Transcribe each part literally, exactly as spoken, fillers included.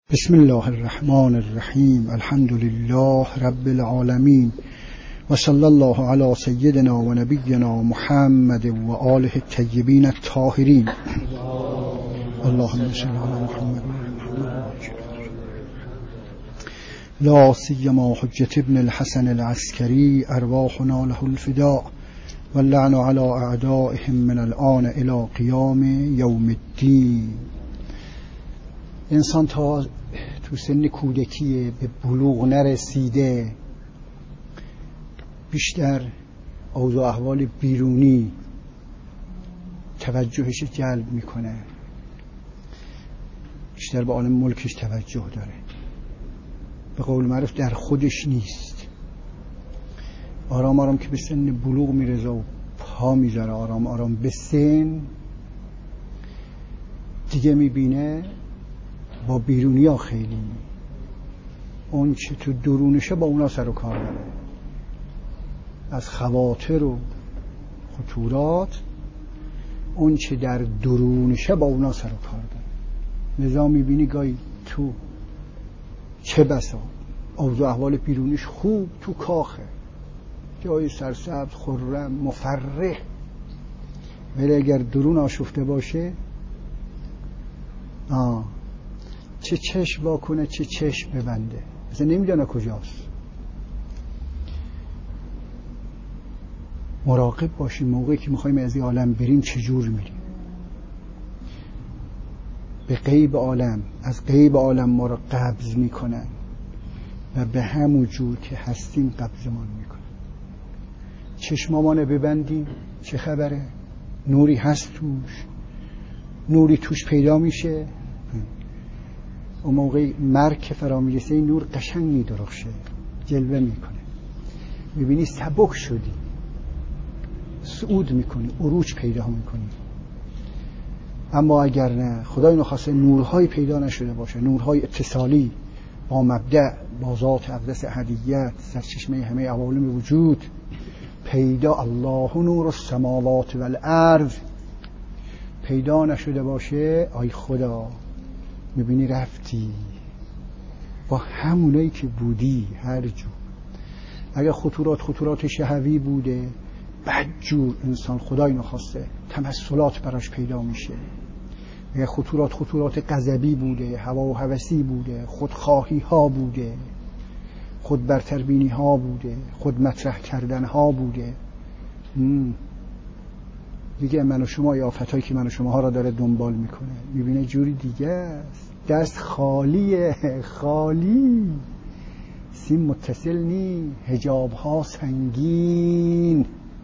بسم الله الرحمن الرحیم. الحمد لله رب العالمین و صلی الله علی سیدنا و نبینا محمد و آله الطیبین الطاهرین. اللهم صل علی محمد لا سیما حجة ابن الحسن العسکری ارواحنا له الفداء واللعن علی اعدائهم من الآن الی قیام یوم الدین. انسان تا تو سن کودکی به بلوغ نرسیده بیشتر اوضاع احوال بیرونی توجهش جلب میکنه، بیشتر به عالم ملکش توجه داره، به قول معروف در خودش نیست. آرام آرام که به سن بلوغ میرزه و پا میذاره آرام آرام به سن دیگه میبینه با بیرونی ها خیلی اون چه تو درونشه با اونا سر و کار داره، از خواطر و خطورات اون چه در درونشه با اونا سر و کار داره. لذا میبینی گاهی تو چه بسا اوضاع احوال بیرونیش خوب تو کاخه، جای سرسبز خرم مفرح، ولی اگر درون آشفته باشه آه چه چشم واکنه چه چشم ببنده، مثلا نمیدونه کجاست. مراقب باشیم موقعی که میخوایم از این عالم بریم چجور میریم. به غیب عالم، از غیب عالم ما را قبض میکنن و به همون جور که هستیم قبضمان میکنن. چشمامانه ببندیم چه خبره؟ نوری هست توش، نوری توش پیدا میشه. اون موقع مرگ که فرا میرسه این نور قشنگ میدرخشه، جلوه میکنه، میبینی سبک شدی، صعود میکنی، عروج پیدا میکنی. اما اگر نه، خدای نخواسته نورهای پیدا نشده باشه، نورهای اتصالی با مبدأ، با ذات اقدس احدیت، سرچشمه همه عوالم وجود پیدا، الله نور السماوات والارض پیدا نشده باشه، آی خدا میبینی رفتی با همونایی که بودی هر جور. اگر خطورات خطورات شهوی بوده بدجور انسان خدای نخواسته تمثلات براش پیدا میشه. اگر خطورات خطورات غضبی بوده، هوا و هوسی بوده، خودخواهی ها بوده، خود برتربینی ها بوده، خود مطرح کردن ها بوده، دیگه من و شما یا آفتایی که من و شما ها را داره دنبال میکنه، میبینه جوری دیگه است، دست خالیه، خالی، سیم متصل نی، حجاب ها سنگین.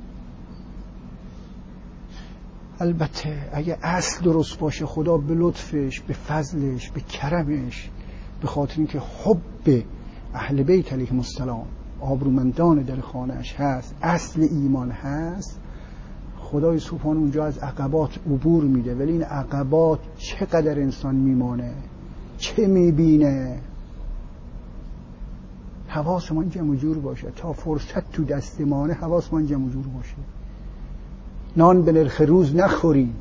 البته اگه اصل درست باشه خدا به لطفش، به فضلش، به کرمش، به خاطر اینکه حب اهل بیت علیهم السلام آبرومندان در خانهش هست، اصل ایمان هست، خدای سبحان اونجا از عقبات عبور میده. ولی این عقبات چقدر انسان میمانه، چه میبینه. حواسمان جمع جور باشه، تا فرصت تو دستمانه حواسمان جمع جور باشه. نان به نرخ روز نخوریم.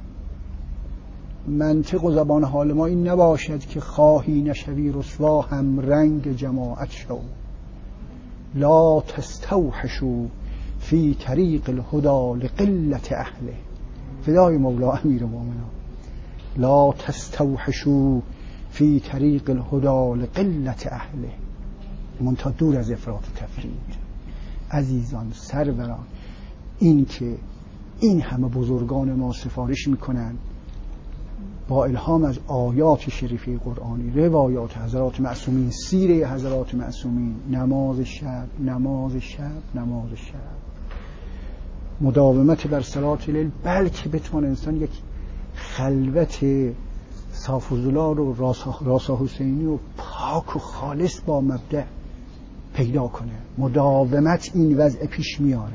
منطق و زبان حال ما این نباشد که خواهی نشوی رسوا هم رنگ جماعت شو. لا تستوحشو فی طریق الهدى لقلت اهله. فدای مولا امیر مومنان. لا تستوحشو فی طریق الهدى لقلت اهله. منتها دور از افراط و تفرید. عزیزان سروران، این که این همه بزرگان ما سفارش میکنن با الهام از آیات شریفه قرآنی، روایات حضرات معصومین، سیره حضرات معصومین، نماز شب، نماز شب، نماز شب، مداومت بر صلات لیل، بلکه بتوان انسان یک خلوت صاف و زلال و راسا حسینی و پاک و خالص با مبدأ پیدا کنه. مداومت این وضع پیش میاره.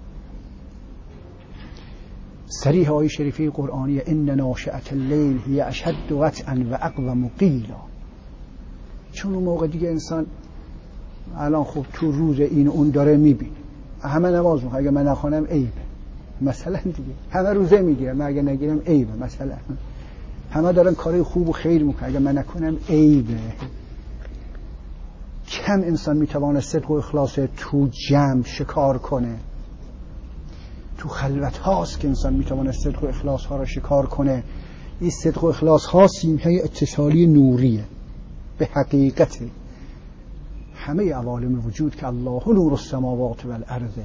صریح آیه شریفه قرآنی ان ناشئة اللیل هی اشد وطئا و اقوم قیلا. چون اون موقع دیگه انسان الان خب تو روز این اون داره میبینه، همه نماز میخواه، اگه من نخوانم عیبه مثلا، دیگه همه روزه میگیرم، من اگه نگیرم عیبه مثلا، همه دارن کار خوب و خیر میکنن، اگر من نکنم عیبه. کم انسان میتواند صدق و اخلاص تو جمع شکار کنه. تو خلوت هاست که انسان میتواند صدق و اخلاص ها را شکار کنه. این صدق و اخلاص ها سیمهای اتصالی نوریه به حقیقت همه عوالم وجود که الله نور السماوات والارض.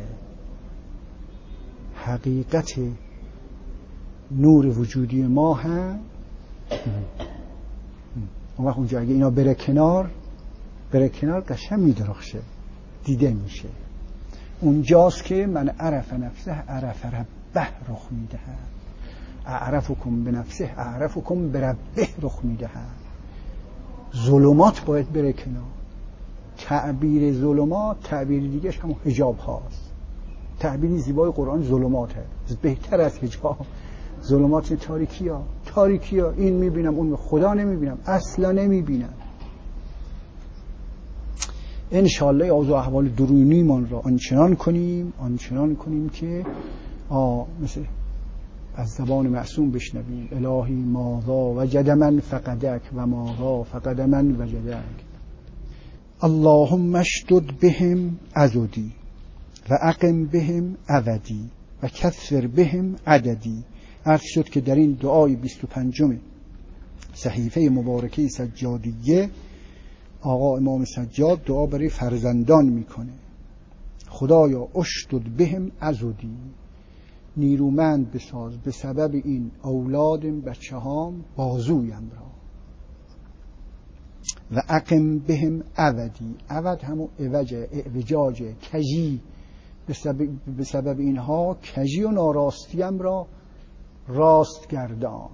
حقیقت نور وجودی ما هم اون وقت اونجا اگه اینا بره کنار بره کنار قشنگ میدرخشه، دیده میشه. اونجاست که من عرف نفسه عرف ربه رخ میده. اعرفکم به نفسه اعرفکم به ربه رخ میده. ظلمات باید بره کنار. تعبیر ظلمات تعبیر دیگه همون حجاب هاست. تعبیری زیبای قرآن ظلمات هست، بهتر از حجاب. ظلمات تاریکی ها تاریکی ها این میبینم اون خدا نمیبینم، اصلا نمیبینم. انشاءالله اوضاع احوال درونی من را آنچنان کنیم آنچنان کنیم که آه مثل از زبان معصوم بشنویم الهی ماذا وجد من فقدک و ماذا فقد من وجدک. اللهم اشدد بهم عضدی و اقم بهم عودی و کثر بهم عددی. عرض شد که در این دعای بیست و پنجم صحیفه مبارکه سجادیه آقا امام سجاد دعا برای فرزندان میکنه. خدایا اشدد بهم عضدی، نیرومند بساز به سبب این اولاد بچه هام بازویم را. و اقم بهم عودی، عود همون عوجه اعوجاجه کجی، به سبب, به سبب اینها کجی و ناراستیم را راست گردان.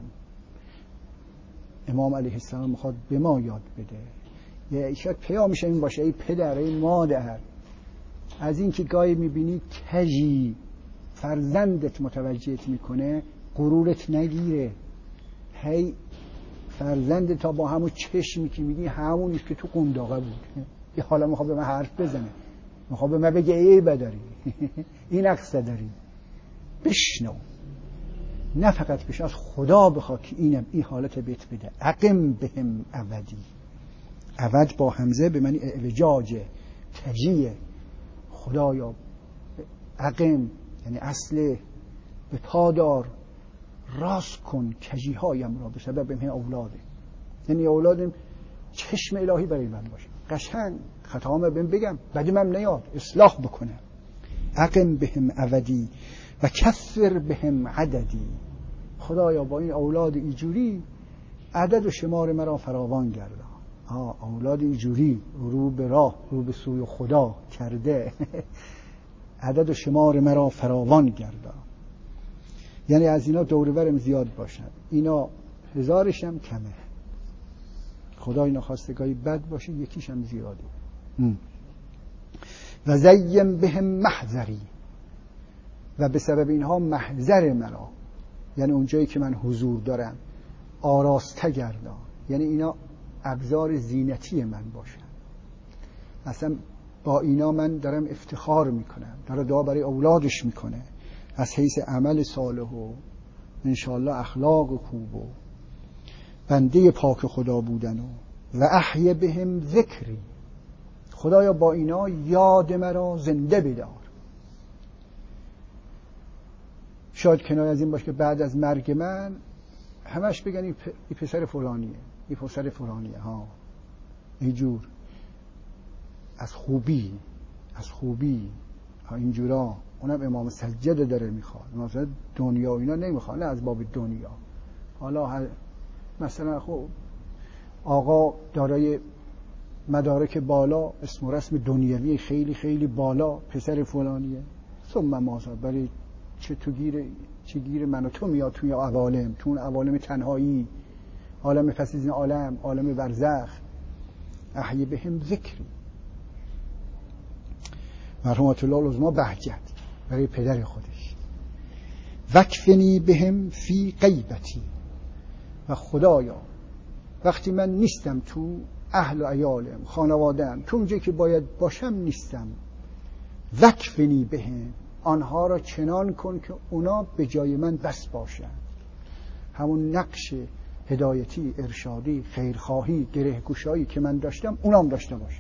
امام علیه السلام میخواد به ما یاد بده. یه شاید پیامش این باشه ای پدر ای مادر، از این که گاهی میبینی کجی فرزندت متوجهت میکنه غرورت نگیره. هی فرزند تا با همون چشمی که میگی همونیست که تو قنداقه بود. یه حالا میخواد به من حرف بزنه، میخواد به من بگه ای بداری این عقصه داری. بشنو، نه فقط بشنو، از خدا بخواد که اینم این حالت بیت بده. اقم بهم عودی، عود با همزه به معنی اعوجاجه کجیه. خدایا اقم یعنی اصل به پادار، راست کن کجی هایم را به سبب این اولاده. یعنی اولادم چشم الهی برای من باشه، قشنگ خطاام بهم بگم بعدم هم نیاد اصلاح بکنم. اقم بهم عودی و کثر بهم عددی. خدایا با این اولاد اینجوری عدد و شمار مرا فراوان گردان. ها اولاد اینجوری رو به راه رو به سوی خدا کرده عدد و شمار مرا فراوان گردان. یعنی از اینا دور برم زیاد باشن، اینا هزارش هم کمه. خدا اینا خواستگاهی بد باشه یکیش هم زیاده. و زیم بهم محضری، و به سبب اینها محضر مرا یعنی اونجایی که من حضور دارم آراسته گردان. یعنی اینا ابزار زینتی من باشن. اصلا با اینا من دارم افتخار میکنم، داره دعا برای اولادش میکنه از حیث عمل صالح و انشاءالله اخلاق خوب و بنده پاک خدا بودن و و احی بهم ذکری. خدایا با اینا یاد مرا زنده بدار. شاید کنایه از این باشه که بعد از مرگ من همش بگن این پسر فلانیه این پسر فلانیه ها اینجور از خوبی از خوبی ها اینجورا. اونم امام سجاد داره میخواد، مثلا دنیا و اینا نمیخواد، نه از باب دنیا. حالا مثلا خب آقا دارای مدارک بالا، اسم و رسم دنیوی خیلی خیلی بالا، پسر فلانیه. ثم ماذا، برای چه تو گیر چه گیر من و تو میاد توی عوالم، تو اون عوالم تنهایی، عالم پس از این عالم، عالم برزخ. احی بهم ذکری. مرحومت الله العظما بهجت برای پدر خودش. وکفنی بهم فی غیبتی. و خدایا وقتی من نیستم تو اهل و عیالم خانواده‌ام، تو اونجایی که باید باشم نیستم، وکفنی بهم، آنها را چنان کن که اونا به جای من بس باشن. همون نقش هدایتی، ارشادی، خیرخواهی، گرهگشایی که من داشتم اونام داشته باشه.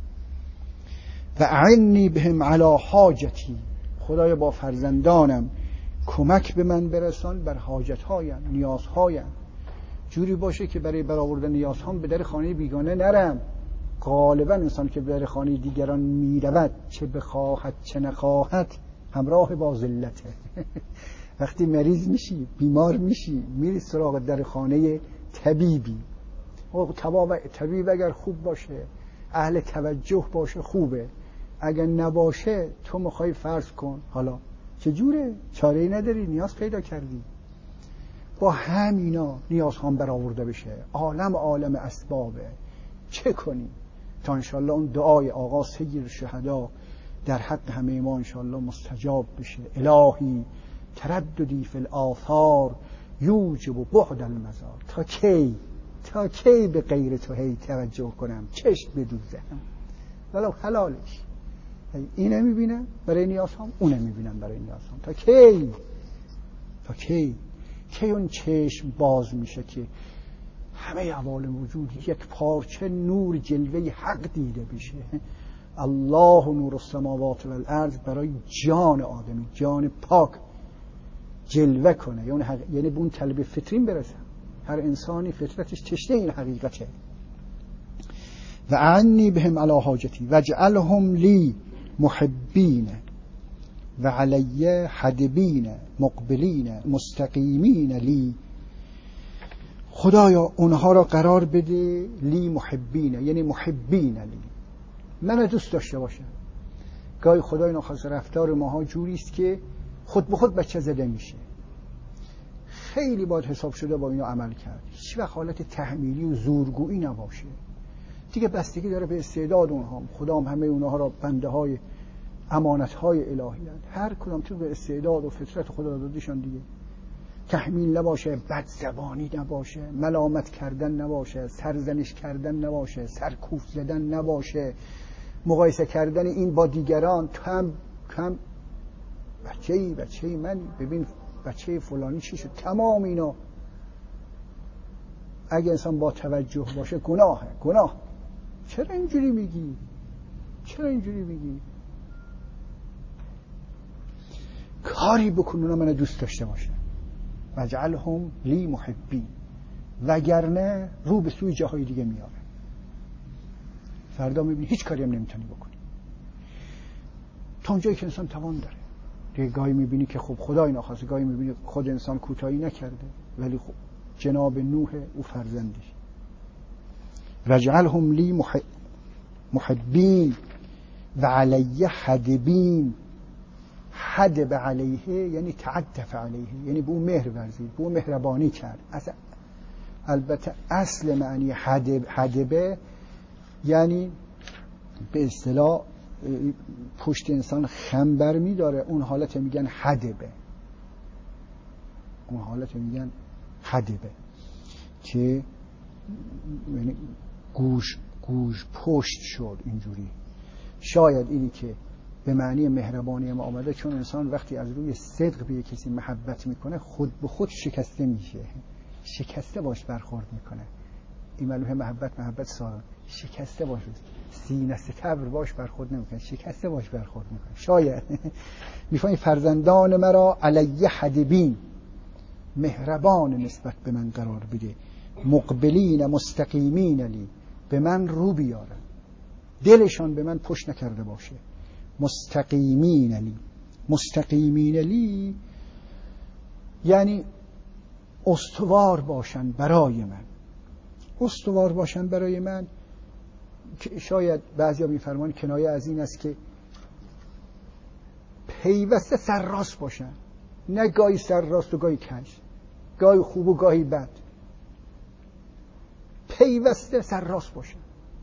و اعنی بهم علی حاجتی، خدایا با فرزندانم کمک به من برسان بر حاجتهایم، نیازهایم، جوری باشه که برای برآوردن نیازهام به در خانه بیگانه نرم. غالبا انسان که به در خانه دیگران میرود چه بخواهد چه نخواهد همراه با ذلته. وقتی مریض میشی، بیمار میشی، میری سراغ در خانه طبیبی، طبیب اگر خوب باشه، اهل توجه باشه خوبه، اگر نباشه تو میخوای فرض کن حالا چجوره، چاره‌ای نداری، نیاز پیدا کردی. با همینا نیاز هم برآورده بشه. عالم عالم اسبابه، چه کنی تا انشالله اون دعای آقا سید شهدا در حق همه ما انشالله مستجاب بشه. الهی ترددی فی الآثار یوجب بعد المزار. تا کی تا کی به غیر تو هی توجه کنم، چشم بدوزم ولو حلالش. اینه میبینم برای نیازم، اونه میبینم برای نیازم. تا کی تا کی کی اون چشم باز میشه که همه عوالم وجود یک پارچه نور جلوه حق دیده بشه. الله نور السماوات و الارض برای جان آدمی، جان پاک جلوه کنه، یعنی حق... یعنی به اون طلب فطرین برسه. هر انسانی فطرتش تشنه این حقیقته. و عنی بهم علی حاجتی واجعلهم لی محبین و علی حدبین مقبلین مستقیمین لی. خدایا اونها را قرار بده لی محبین، یعنی محبین لی، من دوست داشته باشم. گاهی خدای ناخواسته رفتار ماها جوری است که خود به خود بچه زده میشه. خیلی باید حساب شده با اینا عمل کرد. هیچ وقت حالت تحمیلی و زورگویی نباشه. دیگه بستگی داره به استعداد اونها. خدا هم همه اونها را بنده های امانت های الهی هست. هر کدام تو به استعداد و فطرت خدا دادیشان دیگه. تحمیل نباشه، بدزبانی نباشه، ملامت کردن نباشه، سرزنش کردن نباشه، سرکوف زدن نباشه، مقایسه کردن این با دیگران. تو هم کم بچه‌ای بچه‌ای من ببین بچه فلانی چی شد. تمام اینا اگه انسان با توجه باشه گناهه. گناه. چرا اینجوری میگی؟ چرا اینجوری میگی؟ کاری بکن اونا منو دوست داشته باشه. وجعلهم لی محبین، وگرنه رو به سوی جاهای دیگه میاره. فردا میبینی هیچ کاری هم نمیتونی بکنی تا اونجایی که انسان توان داره. دیگه گاهی میبینی که خب خدای ناخواسته، گاهی میبینی خود انسان کوتاهی نکرده ولی خب جناب نوح او فرزندش. وجعلهم لی محب محبین و علیه حدبین. حدب علیه یعنی تعطف علیه، یعنی به اون مهر ورزید، به اون مهربانی کرد. اصلا البته اصل معنی حدب حدبه یعنی به اصطلاح پشت انسان خم برمی داره، اون حالت میگن حدبه. اون حالت میگن حدبه که یعنی گوش گوش پشت شد اینجوری. شاید اینی که به معنی مهربانی ما آمده چون انسان وقتی از روی صدق به کسی محبت میکنه خود به خود شکسته میشه، شکسته باش برخورد میکنه. این معلومه محبت محبت سارا شکسته باشه، سینه ستبر باش برخورد نمیکنه، شکسته باش برخورد میکنه. شاید میفهمی فرزندان مرا علیه حدبین، مهربان نسبت به من قرار بده، مقبلین مستقیمین لی، به من رو بیارن، دلشان به من پشت نکرده باشه. مستقیمین لی، مستقیمین لی یعنی استوار باشن برای من. استوار باشن برای من شاید بعضیا میفرمان کنایه از این است که پیوسته سرراست باشن، نه گاهی سرراست و گاهی کج، گاهی خوب و گاهی بد، پیوسته سرراست باشن،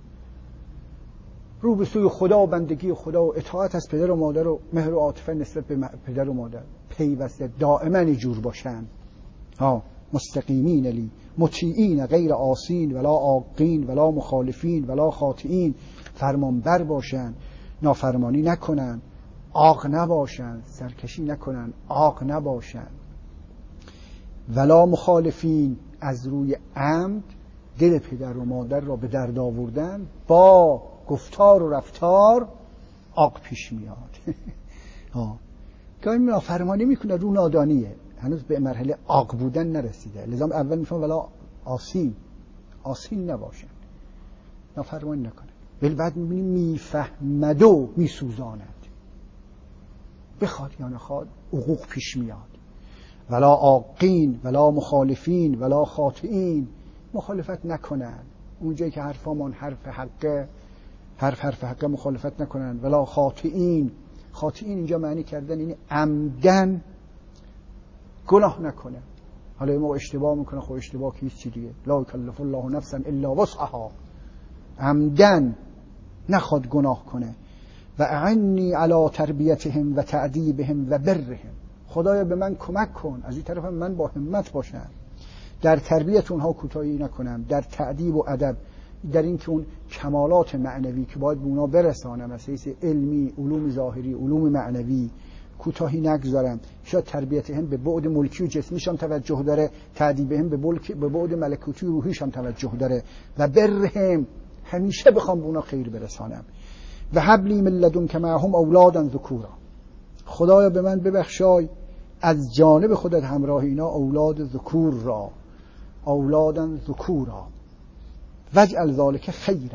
رو به سوی خدا و بندگی خدا و اطاعت از پدر و مادر و مهر و عاطفه نسبت به پدر و مادر پیوسته دائما اینجور باشن. ها مستقیمین لی مطیعین غیر عاصین ولا عاقین ولا مخالفین ولا خاطئین، فرمانبر باشن، نافرمانی نکنن، عاق نباشن، سرکشی نکنن، عاق نباشن. ولا مخالفین از روی عمد دل پدر و مادر را به درد آوردن، با گفتار و رفتار عاق پیش میاد. ها گاهی نافرمانی میکنه رو نادانیه، هنوز به مرحله عاق بودن نرسیده، لذا اول میفهمن ولا آسین آسین نباشن، نافرمانی نکنه. ولی بعد میبینیم میفهمد و میسوزاند، بخواد یا نخواد عقوق پیش میاد. ولا عاقین ولا مخالفین ولا خاطئین، مخالفت نکنن اونجایی که حرفامان حرف حقه، حرف حرف حقه مخالفت نکنن. ولا خاطئین، خاطئین اینجا معنی کردن یعنی عمدن گناه نکنه. حالا ما اشتباه میکنه، خب اشتباه که هیچ چی دیگه، لا یکلف الله نفسا الا وسعها، عمدن نخواد گناه کنه. و اعنی علی تربیتهم و تعدیبهم و برهم، خدایا به من کمک کن، از این طرف من با همت باشم، در تربیت اونها کوتاهی نکنم، در تعدیب و ادب، در این که اون کمالات معنوی که باید به اونا برسانم از حیث علمی، علوم ظاهری، علوم معنوی کوتاهی نگذارم. شاید تربیت هم به بعد ملکی و جسمیش هم توجه داره، تعدیب هم به بعد ملکوتی و روحیش هم توجه داره. و برهم، همیشه بخوام به اونا خیر برسانم. و حبلی من لدنک معهم اولادا ذکورا، خدایا به من ببخشای از جانب خودت همراه اینا اولاد ذکور را، اولادا ذکورا. وجعل ذلک خیرا،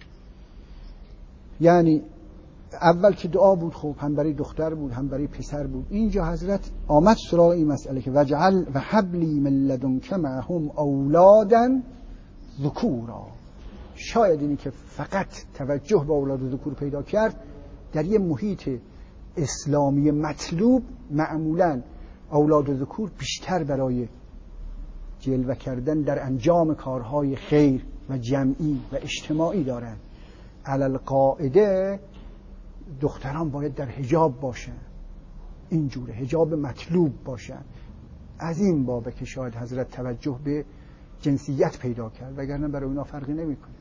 یعنی اول که دعا بود خب هم برای دختر بود هم برای پسر بود، اینجا حضرت آمد سراغ این مسئله که وجعل و حبلی من لدنک معهم اولادا ذکورا. شاید اینی که فقط توجه به اولاد ذکور پیدا کرد در یه محیط اسلامی مطلوب، معمولا اولاد ذکور بیشتر برای جلوه کردن در انجام کارهای خیر و جمعی و اجتماعی دارن. علل قاعده دختران باید در حجاب باشن، اینجوره حجاب مطلوب باشن. از این بابه که شاید حضرت توجه به جنسیت پیدا کرد، وگرنه برای اونا فرقی نمیکنه.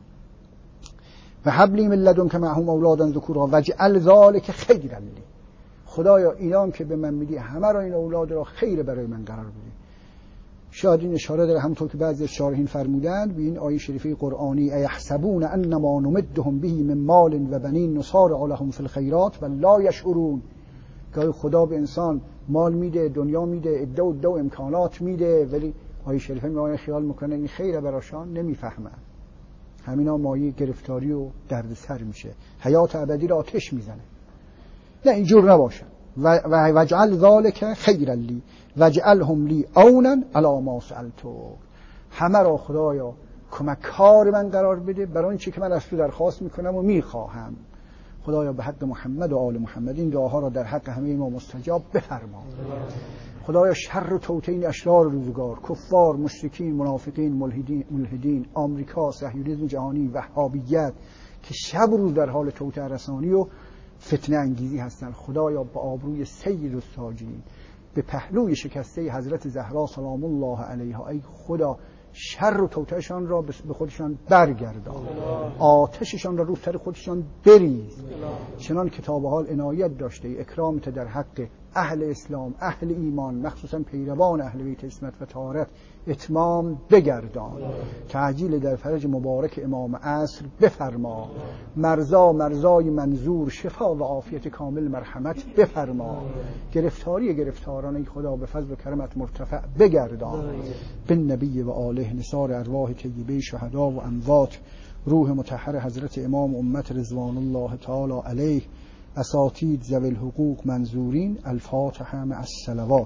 و حبلی من لدنک معهم اولادا ذکورا وجعل ذلک خیرا لی، خدایا اینا هم که به من میدی همه را این اولاد را خیر برای من قرار بدی. شاید این اشاره داره همونطور که بعضی از شارحین فرمودند به این آیه شریفه قرآنی ایحسبون انما نمدهم به من مال و بنین نصارع لهم فی الخیرات و لا یشعرون. گاهی خدا به انسان مال میده، دنیا میده، عده و عده و امکانات میده، ولی آیه شریفه میگه خیال میکنه این خیره براشان، نمیفهمن. همینا مایه گرفتاری و دردسر میشه، حیات ابدی را آتش میزنه. نه اینجور نباشه. و وجعل ذلک خیرا لی وجعلهم لی عونا علی ما سألتک، همه را خدایا کمکار من قرار بده برای آنچه که من از تو درخواست میکنم و میخواهم. خدایا به حق محمد و آل محمد این دعاها را در حق همه ما مستجاب بفرما. خدایا شر و توطئه اشرار روزگار، کفار، مشرکین، منافقین، ملحدین، ملحدین، آمریکا، صهیونیسم جهانی، وهابیت که شب و روز در حال توطئه رسانی و فتنه انگیزی هستند، خدایا با آبروی سید الساجدین به پهلوی شکسته حضرت زهرا سلام الله علیها، ای خدا شر و توطئه‌شان را به خودشان برگردان، آتششان را رو سر خودشان بریز. چنان که تا به حال عنایت داشته ای اکرامت در حق اهل اسلام، اهل ایمان، مخصوصا پیروان اهل بیت عصمت و طهارت اتمام بگردان. تعجیل در فرج مبارک امام عصر بفرما. مرزا مرزای منظور شفا و عافیت کامل مرحمت بفرما. گرفتاری گرفتاران ای خدا به فضل و کرمت مرتفع بگردان. بن نبی و آله نثار ارواح طیبه شهدا و اموات، روح مطهر حضرت امام امت رضوان الله تعالی علیه، اساتید ذوی الحقوق منظورین. الفاتحه مع الصلوات.